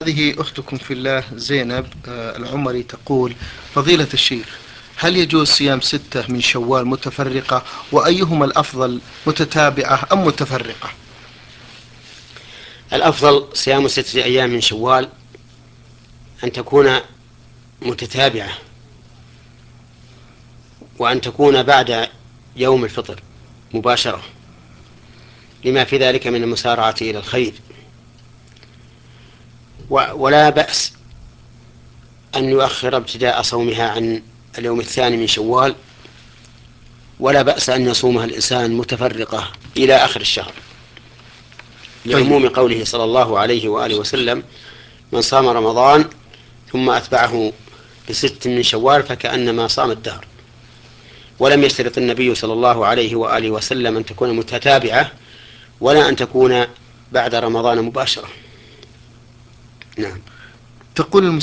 هذه أختكم في الله زينب العمري تقول: فضيلة الشيخ، هل يجوز صيام 6 من شوال متفرقة؟ وأيهما الأفضل، متتابعة أم متفرقة؟ الأفضل صيام 6 أيام من شوال أن تكون متتابعة، وأن تكون بعد يوم الفطر مباشرة، لما في ذلك من المسارعة إلى الخير. ولا بأس أن يؤخر ابتداء صومها عن اليوم الثاني من شوال، ولا بأس أن يصومها الإنسان متفرقة إلى آخر الشهر، طيب. لعموم قوله صلى الله عليه وآله وسلم: من صام رمضان ثم أتبعه ب6 من شوال فكأنما صام الدهر. ولم يشترط النبي صلى الله عليه وآله وسلم أن تكون متتابعة، ولا أن تكون بعد رمضان مباشرة. نعم. تقول